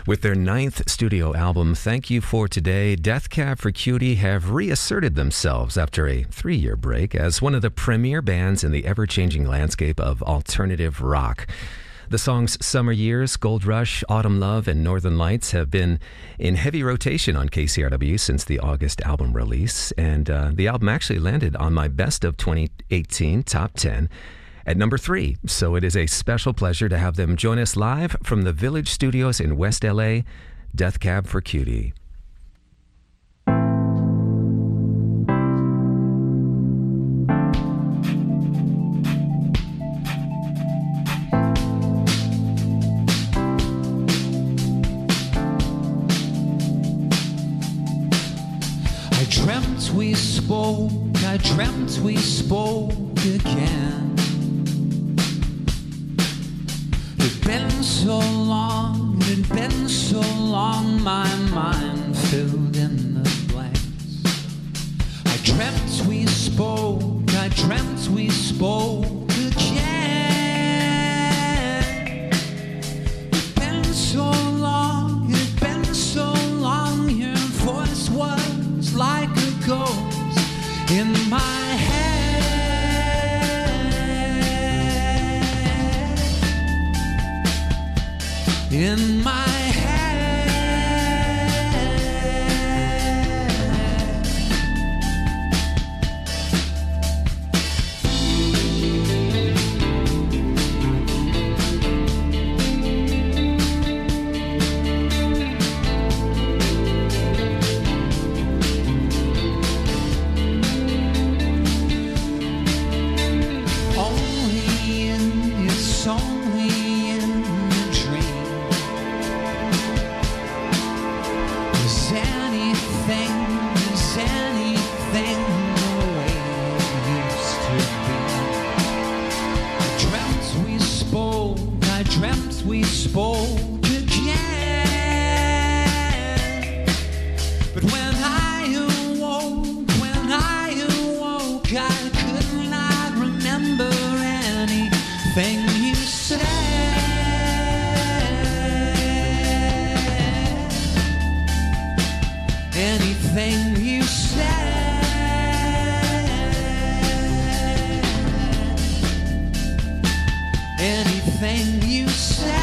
With their 9th studio album, Thank You For Today, Death Cab for Cutie have reasserted themselves after a 3-year break as one of the premier bands in the ever-changing landscape of alternative rock. The songs Summer Years, Gold Rush, Autumn Love, and Northern Lights have been in heavy rotation on KCRW since the August album release, and the album actually landed on my Best of 2018 Top 10 at number 3. So it is a special pleasure to have them join us live from the Village Studios in West LA, Death Cab for Cutie. I dreamt we spoke again. It'd been so long, my mind filled in the blanks. I dreamt we spoke again. It'd been so long, your voice was like a ghost in my head, in my head. We spoke again, but when I awoke, I could not remember anything you said, anything you said, anything you said.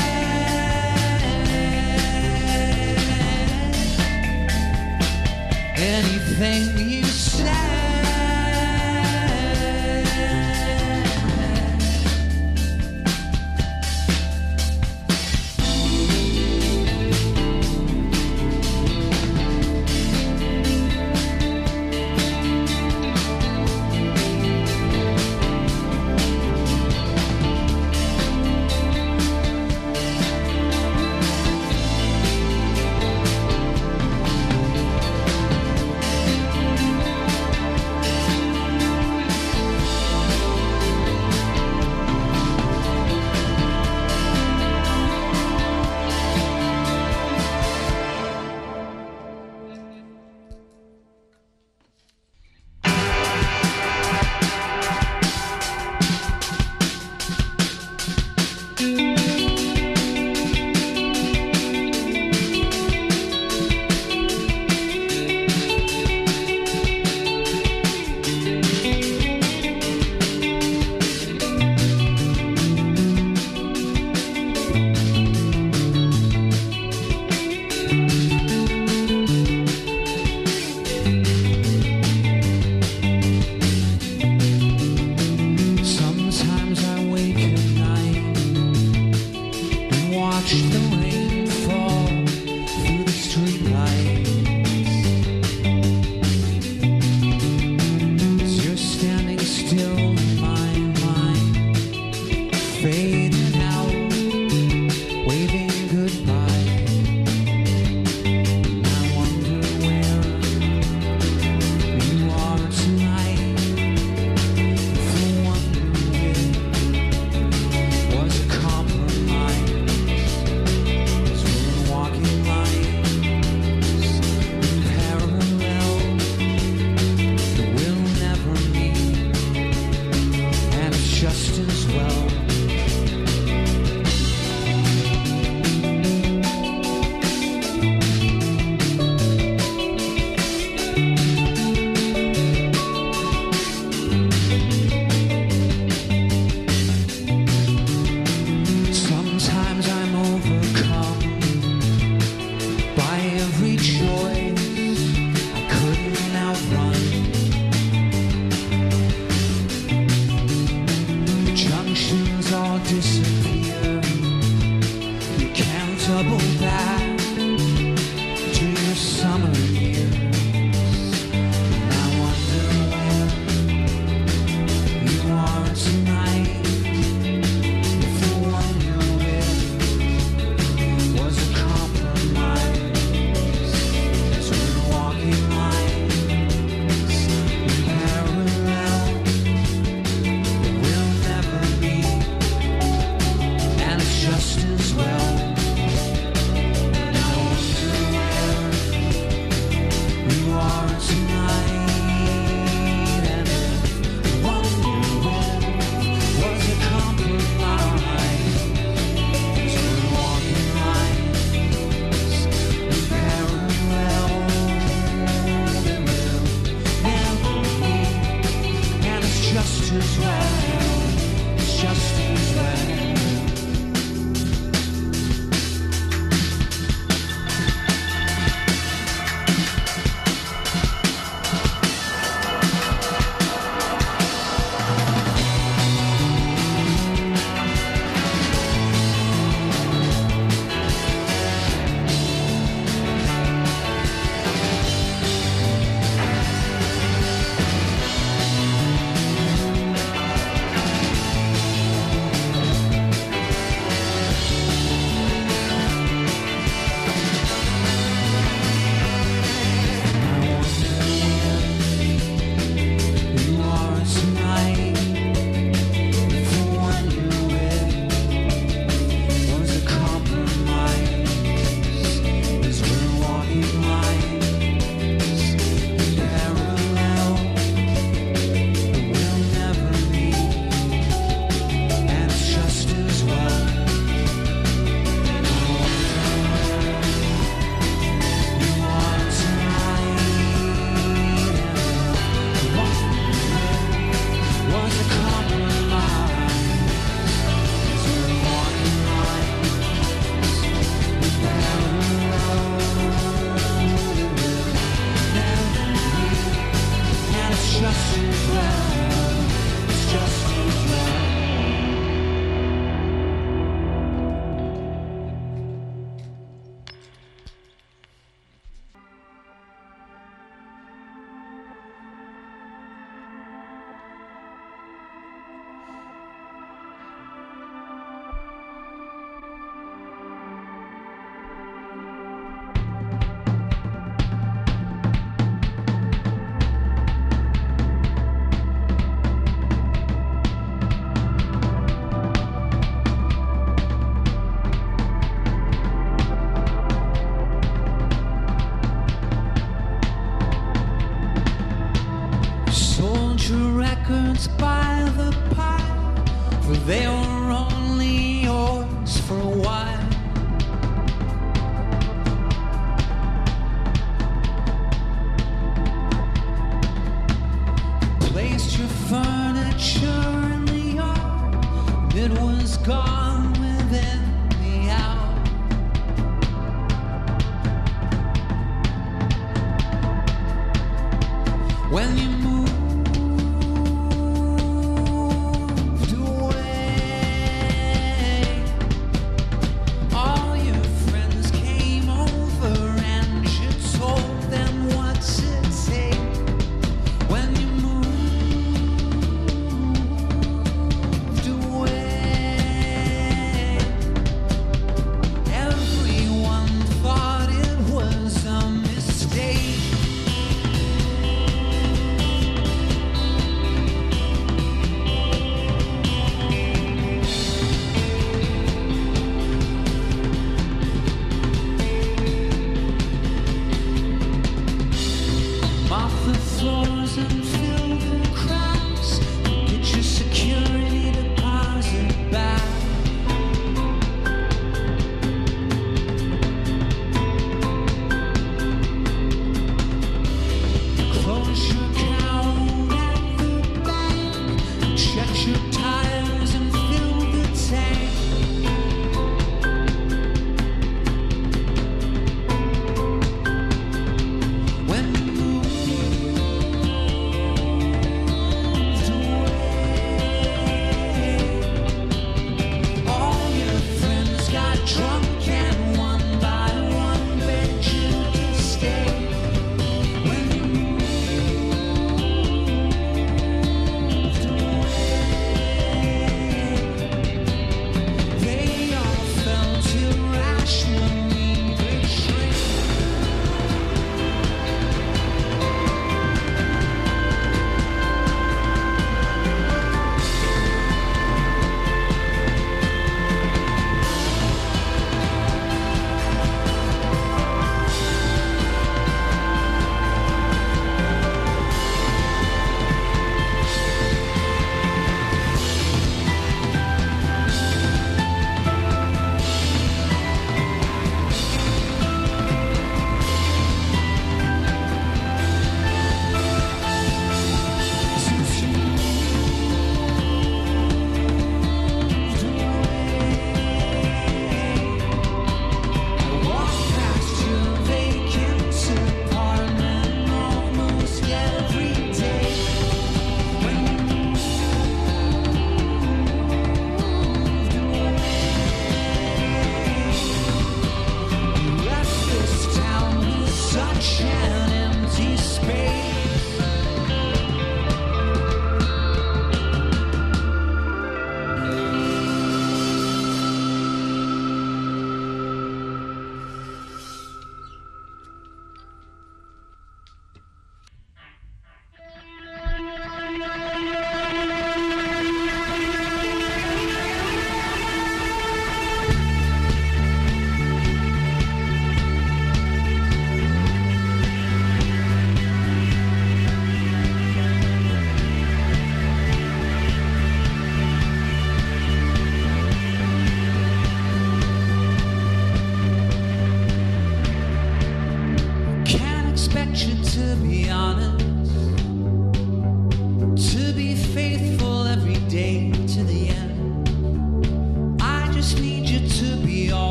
Anything you said, just as well. double back to your summer years. And I wonder where you are tonight. If the one you're with was a compromise, as we're walking lines in parallel that we'll never meet, and it's just as well.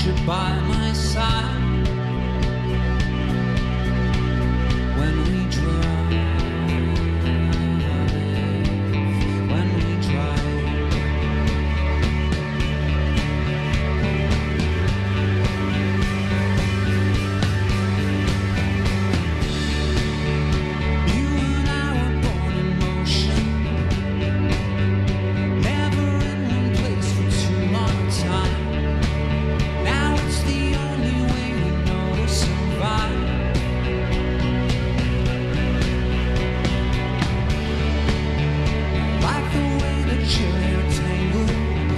you by my side. When we drive, when we drive. You and I were born in motion, never in one place for too long a time. Now it's the only way we know to survive. Like the way that your hair tangles,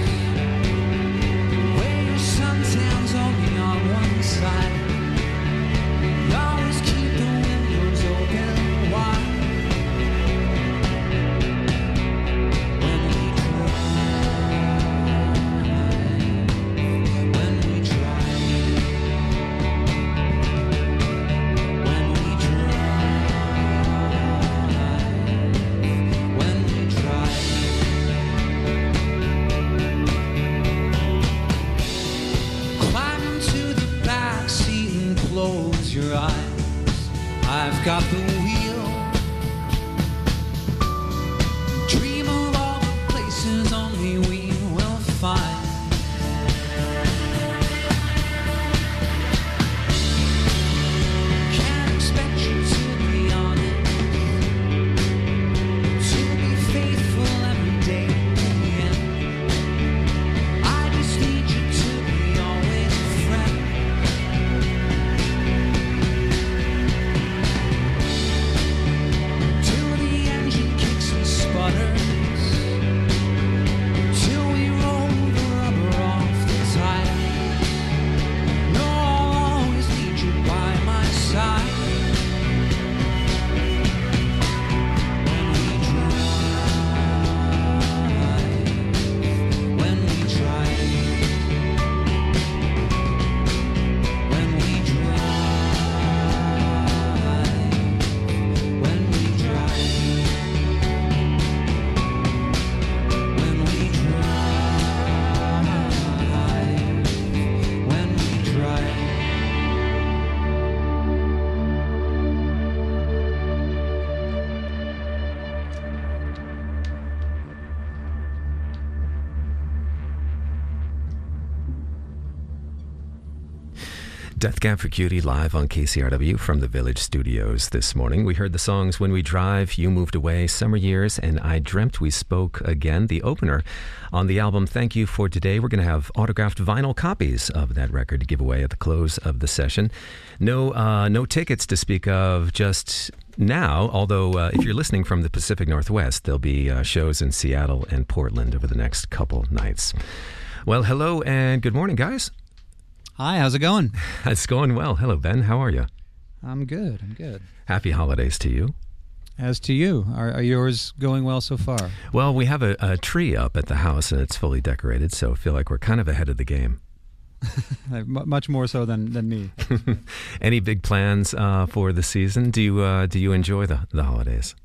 where your suntan's only on one side. You always keep the windows open wide. When we drive, when we drive, when we drive, when we drive. Climb into the back seat and close your eyes. I've got the wheel. Dream of all the places only we will find. Can't expect you to be honest, to be faithful every day to the end. I just need you to be always a friend. Till the engine kicks and sputters, till we roll the rubber off the tires. No, I'll always need you by my side. When we drive, when we drive, when we drive, when we drive, when we drive, when we drive. Death Cab for Cutie live on KCRW from the Village Studios this morning. We heard the songs When We Drive, You Moved Away, Summer Years, and I Dreamt We Spoke Again, the opener on the album Thank You for Today. We're going to have autographed vinyl copies of that record to give away at the close of the session. No tickets to speak of just now, although if you're listening from the Pacific Northwest, there'll be shows in Seattle and Portland over the next couple nights. Well, hello and good morning, guys. Hi, how's it going? It's going well. Hello, Ben. How are you? I'm good. Happy holidays to you. As to you, are yours going well so far? Well, we have a tree up at the house and it's fully decorated, so I feel like we're kind of ahead of the game. Much more so than me. Any big plans for the season? Do you enjoy the holidays?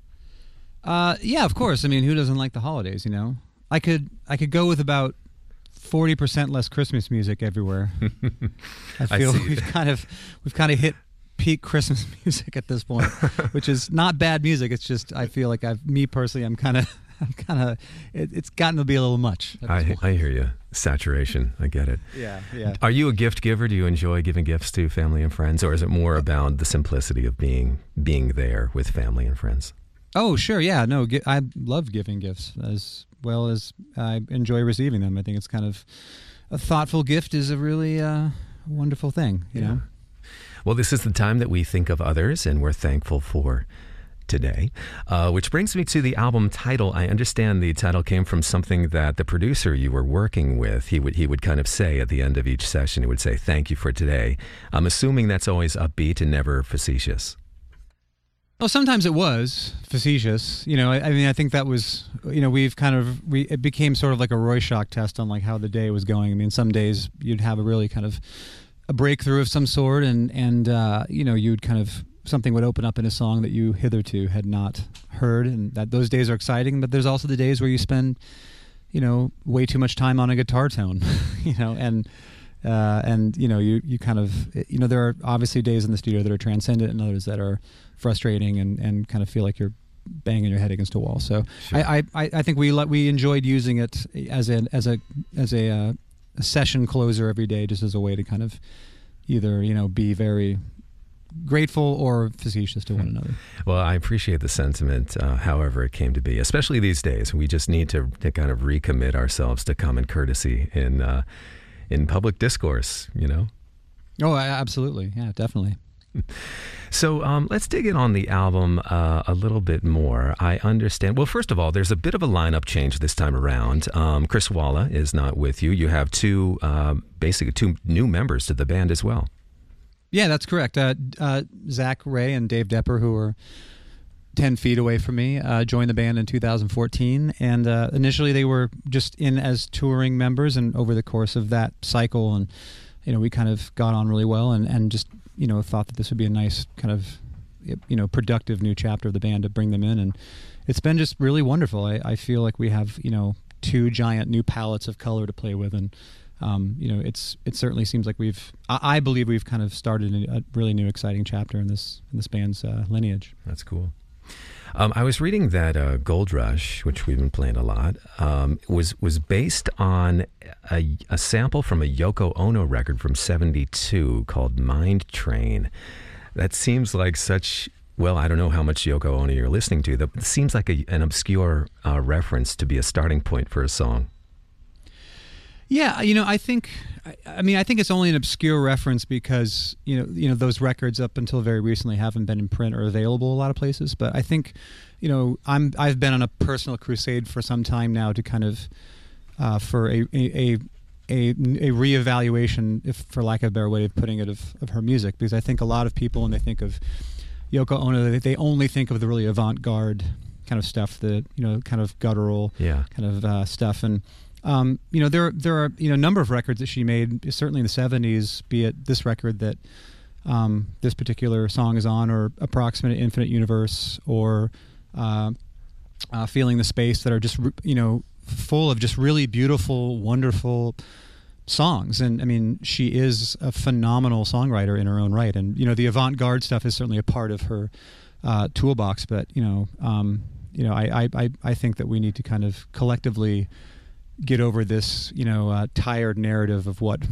Yeah, of course. I mean, who doesn't like the holidays? You know, I could go with about 40% less Christmas music everywhere. I feel we've kind of hit peak Christmas music at this point, which is not bad music. It's just I feel like I'm kind of it's gotten to be a little much. I hear you. Saturation. I get it. Yeah. Are you a gift giver? Do you enjoy giving gifts to family and friends, or is it more about the simplicity of being there with family and friends? Oh, sure. Yeah. No, I love giving gifts as well as I enjoy receiving them. I think it's kind of a thoughtful gift is a really wonderful thing, you know? Well, this is the time that we think of others, and we're thankful for today, which brings me to the album title. I understand the title came from something that the producer you were working with, he would kind of say at the end of each session, he would say, "Thank you for today." I'm assuming that's always upbeat and never facetious. Well, sometimes it was facetious. You know, I mean, I think that was, you know, it became sort of like a Rorschach test on like how the day was going. I mean, some days you'd have a really kind of a breakthrough of some sort, and you know, you'd kind of, something would open up in a song that you hitherto had not heard, and that those days are exciting. But there's also the days where you spend, you know, way too much time on a guitar tone, you know, and and you kind of there are obviously days in the studio that are transcendent and others that are frustrating and kind of feel like you're banging your head against a wall. So Sure. I think we enjoyed using it as a session closer every day, just as a way to kind of either be very grateful or facetious to one another. Well, I appreciate the sentiment, however it came to be, especially these days. We just need to kind of recommit ourselves to common courtesy in public discourse, Oh, absolutely. Yeah, definitely. So let's dig in on the album a little bit more. I understand. Well, first of all, there's a bit of a lineup change this time around. Chris Walla is not with you. You have basically two new members to the band as well. Yeah, that's correct. Zach Ray and Dave Depper, who were 10 feet away from me, joined the band in 2014. And initially they were just in as touring members, and over the course of that cycle, and we kind of got on really well and just thought that this would be a nice kind of productive new chapter of the band to bring them in, and it's been just really wonderful. I feel like we have two giant new palettes of color to play with, and it certainly seems like I believe we've kind of started a really new exciting chapter in this band's lineage. That's cool. I was reading that Gold Rush, which we've been playing a lot, was based on a sample from a Yoko Ono record from '72 called Mind Train. That seems like I don't know how much Yoko Ono you're listening to. That seems like an obscure reference to be a starting point for a song. Yeah, I think it's only an obscure reference because those records up until very recently haven't been in print or available a lot of places. But I think I've been on a personal crusade for some time now to kind of for a reevaluation, if for lack of a better way of putting it, of her music, because I think a lot of people when they think of Yoko Ono, they only think of the really avant-garde kind of stuff, the kind of guttural kind of stuff, and there are a number of records that she made, certainly in the 70s, be it this record that this particular song is on, or Approximate Infinite Universe, or Feeling the Space, that are just full of just really beautiful, wonderful songs. And I mean, she is a phenomenal songwriter in her own right, and the avant-garde stuff is certainly a part of her toolbox. But I think that we need to kind of collectively get over this, tired narrative of what,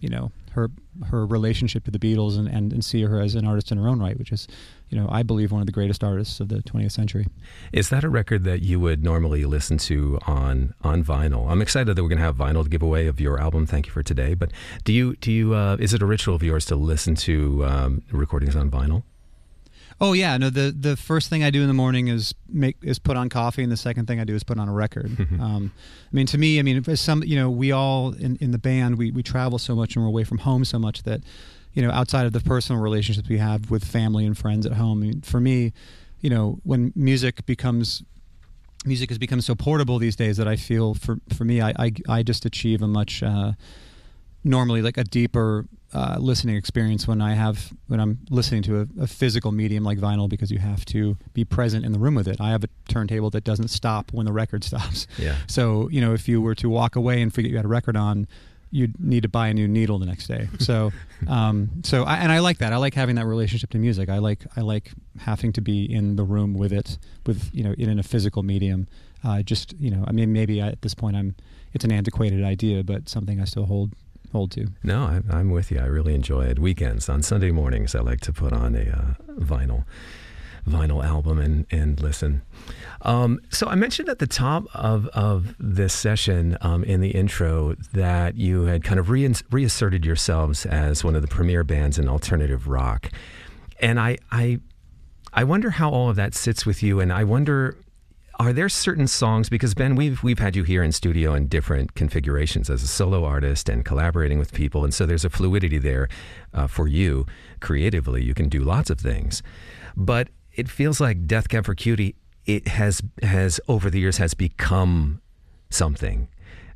her relationship to the Beatles, and see her as an artist in her own right, which is, I believe one of the greatest artists of the 20th century. Is that a record that you would normally listen to on vinyl? I'm excited that we're going to have vinyl to give away of your album. Thank you for today. But do you is it a ritual of yours to listen to recordings on vinyl? Oh yeah, no. The first thing I do in the morning is put on coffee, and the second thing I do is put on a record. To me, as some, we all in the band, we travel so much and we're away from home so much that, outside of the personal relationships we have with family and friends at home, for me, when music has become so portable these days that I feel for me, I just achieve a much normally like a deeper listening experience when I'm listening to a physical medium like vinyl, because you have to be present in the room with it. I have a turntable that doesn't stop when the record stops. Yeah. So if you were to walk away and forget you had a record on, you'd need to buy a new needle the next day. So I like that. I like having that relationship to music. I like having to be in the room with it, in a physical medium. Maybe at this point it's an antiquated idea, but something I still hold to. No, I'm with you. I really enjoy it. Weekends, on Sunday mornings, I like to put on a vinyl album and listen. So I mentioned at the top of this session in the intro that you had kind of reasserted yourselves as one of the premier bands in alternative rock. And I wonder how all of that sits with you, and I wonder, are there certain songs, because Ben, we've had you here in studio in different configurations as a solo artist and collaborating with people, and so there's a fluidity there for you creatively. You can do lots of things, but it feels like Death Cab for Cutie, it has over the years has become something.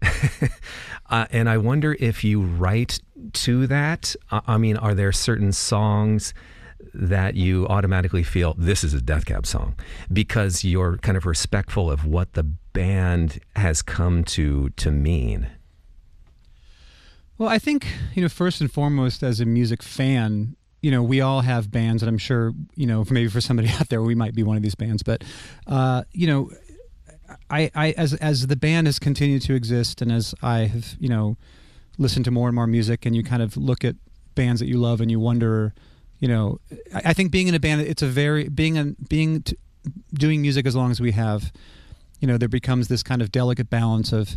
And I wonder if you write to that. Are there certain songs that you automatically feel this is a Death Cab song because you're kind of respectful of what the band has come to mean? Well, I think, first and foremost, as a music fan, we all have bands, and I'm sure, maybe for somebody out there, we might be one of these bands. But, as the band has continued to exist, and as I have, listened to more and more music, and you kind of look at bands that you love, and you wonder, I think being in a band, it's a very doing music as long as we have, there becomes this kind of delicate balance of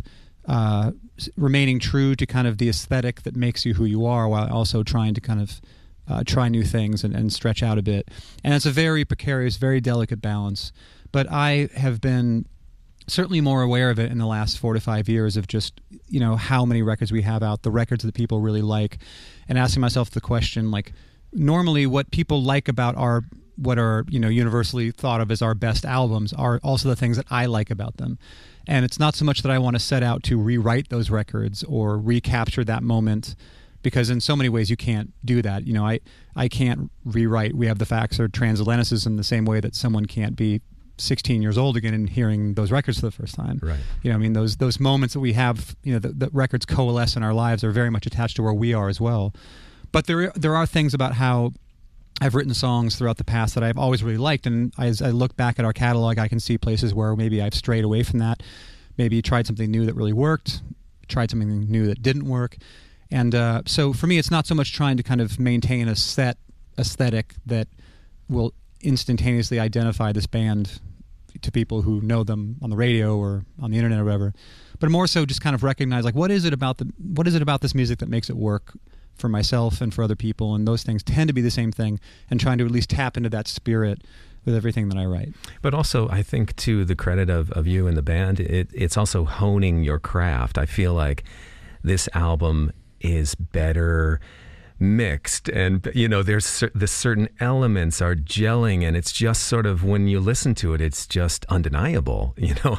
remaining true to kind of the aesthetic that makes you who you are, while also trying to kind of try new things and stretch out a bit. And it's a very precarious, very delicate balance. But I have been certainly more aware of it in the last 4 to 5 years, of just, how many records we have out, the records that people really like, and asking myself the question, like, normally what people like about what are universally thought of as our best albums are also the things that I like about them. And it's not so much that I want to set out to rewrite those records or recapture that moment, because in so many ways you can't do that. I can't rewrite We Have the Facts or Transatlanticism the same way that someone can't be 16 years old again and hearing those records for the first time. Right. Those moments that we have, the records coalesce in our lives are very much attached to where we are as well. But there are things about how I've written songs throughout the past that I've always really liked, and as I look back at our catalog, I can see places where maybe I've strayed away from that, maybe tried something new that really worked, tried something new that didn't work. And so for me, it's not so much trying to kind of maintain a set aesthetic that will instantaneously identify this band to people who know them on the radio or on the internet or whatever, but more so just kind of recognize, like, what is it about this music that makes it work for myself and for other people, and those things tend to be the same thing, and trying to at least tap into that spirit with everything that I write. But also, I think, to the credit of you and the band, it's also honing your craft. I feel like this album is better mixed, and there's the certain elements are gelling, and it's just sort of, when you listen to it, it's just undeniable.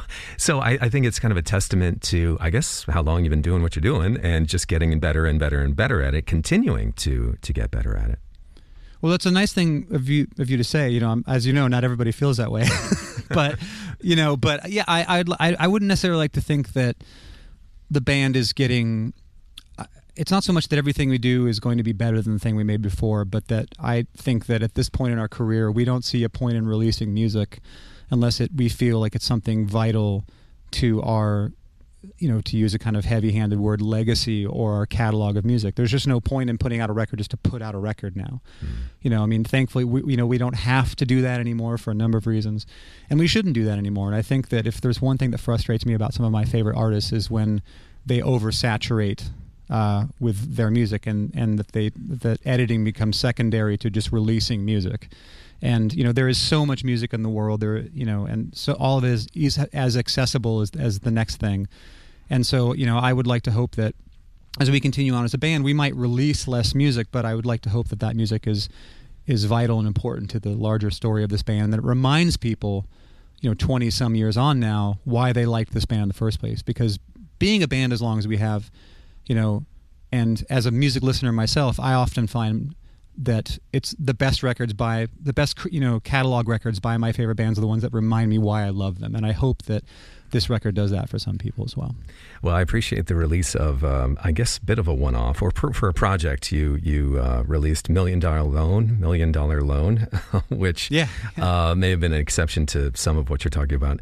So I think it's kind of a testament to, I guess, how long you've been doing what you're doing, and just getting better and better and better at it, continuing to get better at it. Well, that's a nice thing of you to say. As you know, not everybody feels that way, but yeah, I wouldn't necessarily like to think that the band is getting. It's not so much that everything we do is going to be better than the thing we made before, but that I think that at this point in our career, we don't see a point in releasing music unless we feel like it's something vital to our, to use a kind of heavy-handed word, legacy, or our catalog of music. There's just no point in putting out a record just to put out a record now. Thankfully, we don't have to do that anymore for a number of reasons, and we shouldn't do that anymore. And I think that if there's one thing that frustrates me about some of my favorite artists is when they oversaturate with their music, and that editing becomes secondary to just releasing music. And there is so much music in the world there, and so all of it is as accessible as the next thing. And so I would like to hope that as we continue on as a band, we might release less music, but I would like to hope that music is vital and important to the larger story of this band, and that it reminds people 20 some years on now why they liked this band in the first place. Because being a band as long as we have, and as a music listener myself, I often find that it's the best records by the best, catalog records by my favorite bands are the ones that remind me why I love them. And I hope that this record does that for some people as well. Well, I appreciate the release of, I guess, a bit of a one-off, or for a project you released $1 Million Loan, which may have been an exception to some of what you're talking about.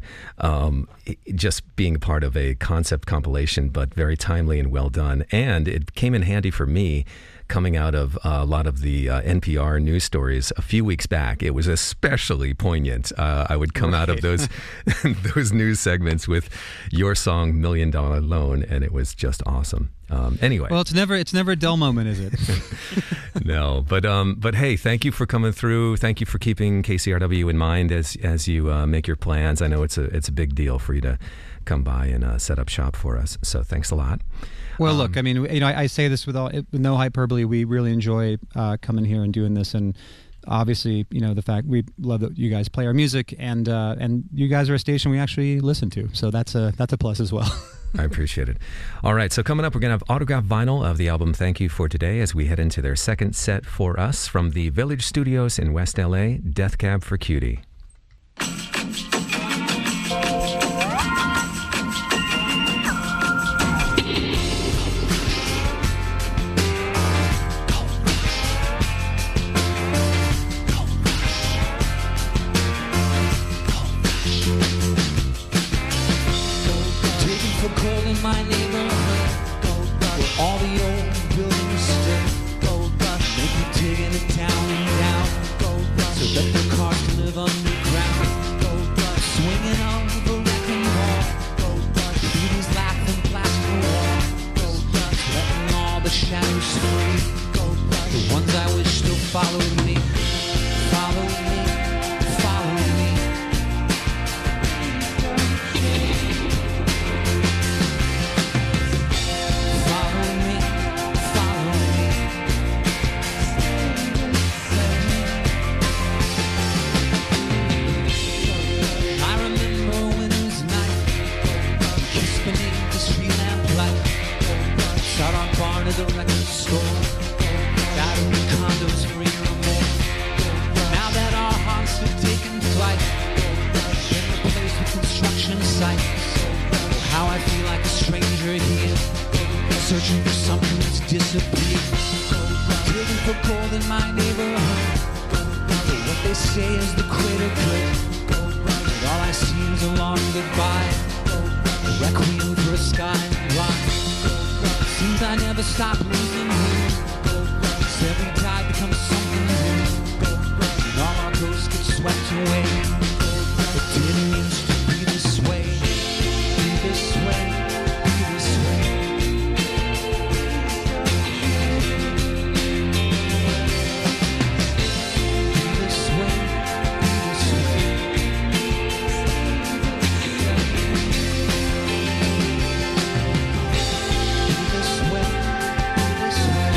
Just being a part of a concept compilation, but very timely and well done. And it came in handy for me coming out of a lot of the NPR news stories a few weeks back. It was especially poignant. I would come out of those news segments with your song $1 Million Loan, and it was just awesome. Anyway, well, it's never a dull moment, is it? No, but hey, thank you for coming through. Thank you for keeping KCRW in mind as you make your plans. I know it's a big deal for you to come by and set up shop for us. So thanks a lot. Well, look, I mean, I say this with no hyperbole. We really enjoy coming here and doing this, and obviously, the fact we love that you guys play our music, and you guys are a station we actually listen to, so that's a plus as well. I appreciate it. All right, so coming up, we're going to have autographed vinyl of the album Thank You for Today as we head into their second set for us from the Village Studios in West LA, Death Cab for Cutie. the shadows free. The ones I wish still followed me, followed me, followed me. Follow me, follow me. I remember when it was night, kissed beneath the street lamp light. Shot our barn at the record store. Got in the condos for a year or more. Now that our hearts have taken flight, been replaced with construction sites. How I feel like a stranger here, searching for something that's disappeared. Digging for gold in my neighborhood. But what they say is the greater good. But all I see is a long goodbye, a requiem for a skyline. Seems I never stop losing you. Every tide becomes something new. And all our ghosts get swept away. It didn't used to be this way. Be this way, be this way. Be this way, be this way. Be this way, be this way.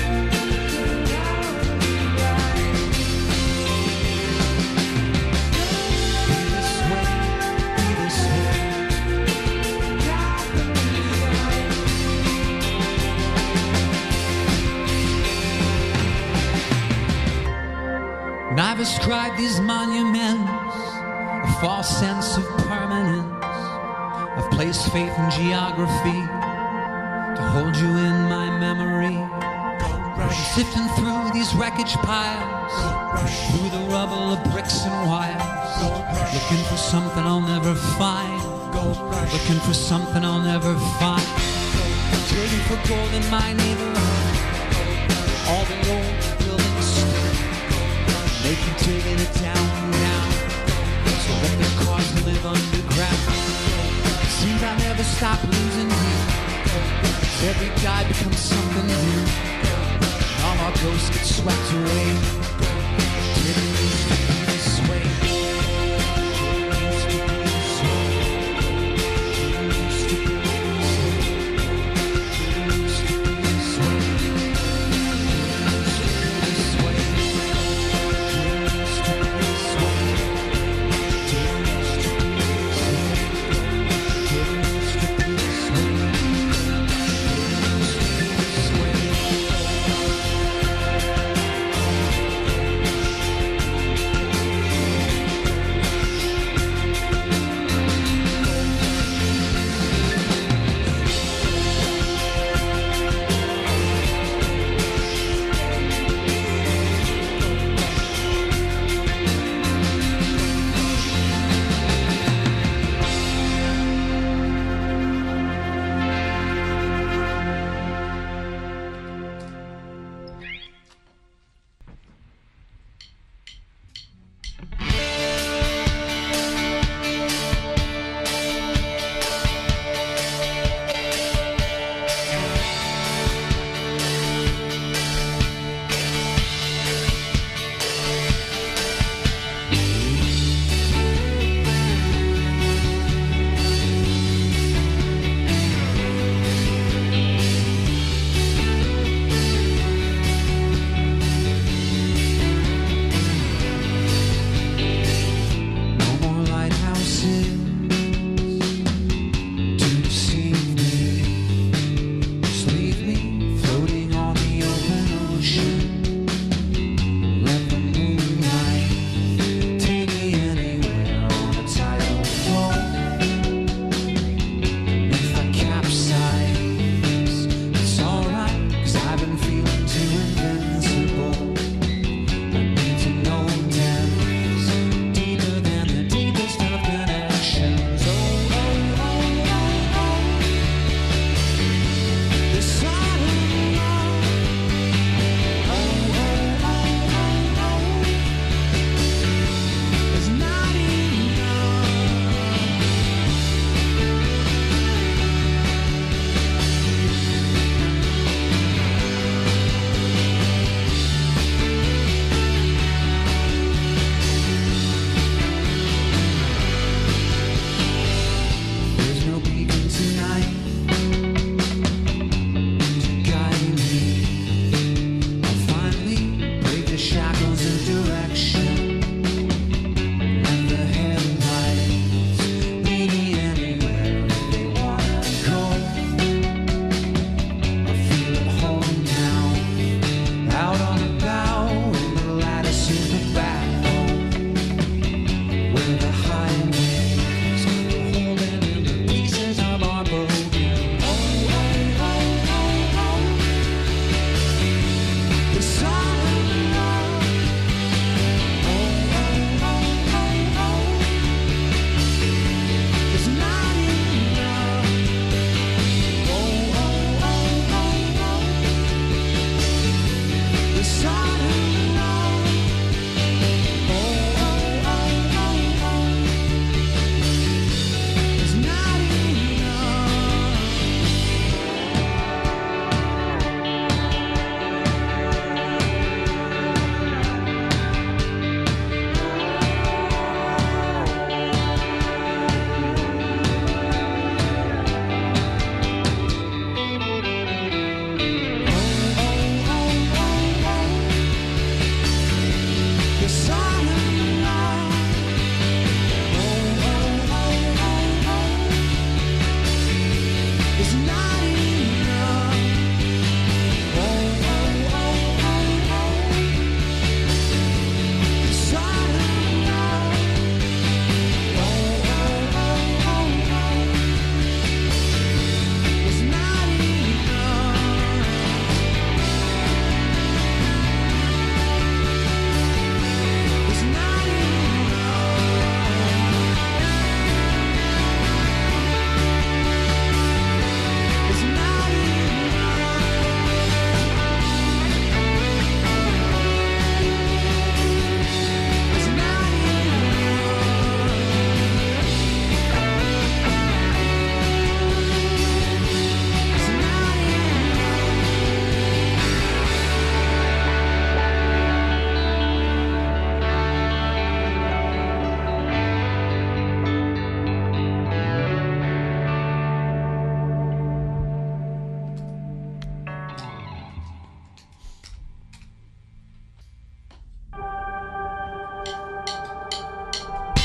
And I've ascribed these monuments a false sense of permanence. I've placed faith in geography to hold you in my memory. I'm sifting through these wreckage piles, through the rubble of bricks and wires, looking for something I'll never find, looking for something I'll never find. Digging for gold in my neighborhood, all the old buildings stood. They keep taking it down, down, so let their cars live underground. Seems I never stop losing you. Every guy becomes something new. All our ghosts get swept away. Didn't used to be this way. Didn't used to be this way. Didn't used to be this way. Didn't used to be this way. Didn't used to be this way. Didn't used to be this way. Didn't used to be this way. Didn't used to be this way.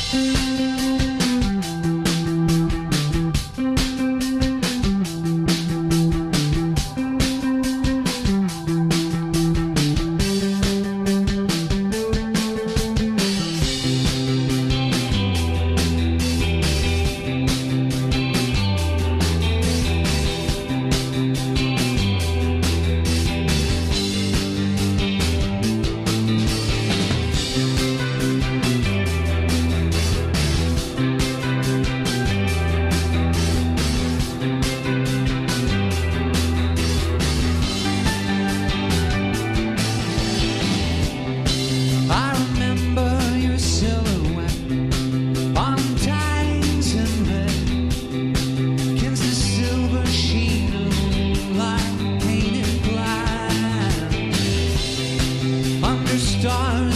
Stars